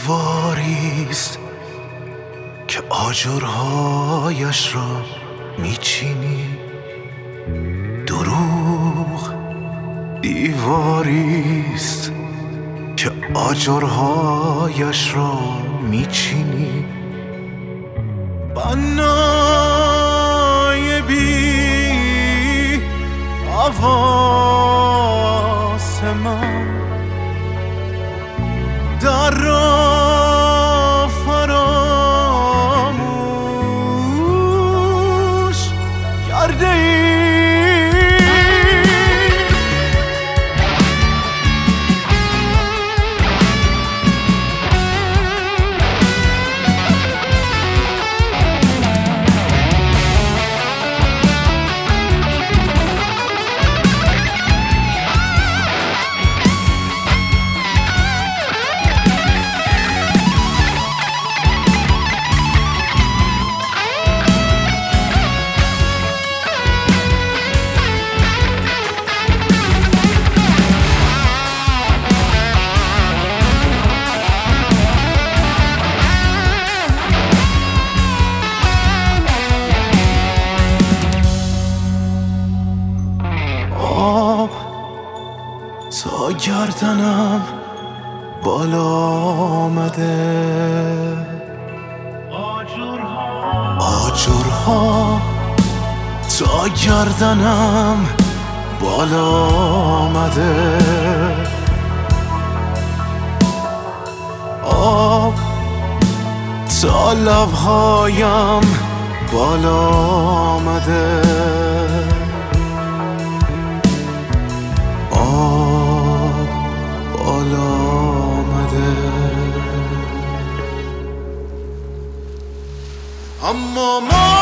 دیواریست که آجرهایش را میچینی. دروغ دیواریست که آجرهایش را میچینی. بنای بی حواس من در را فراموش کرده ای. تا گردنم بالا آمده، آجرها تا گردنم بالا آمده. آب تا لبهایم بالا آمده. بالا آمده. اما ما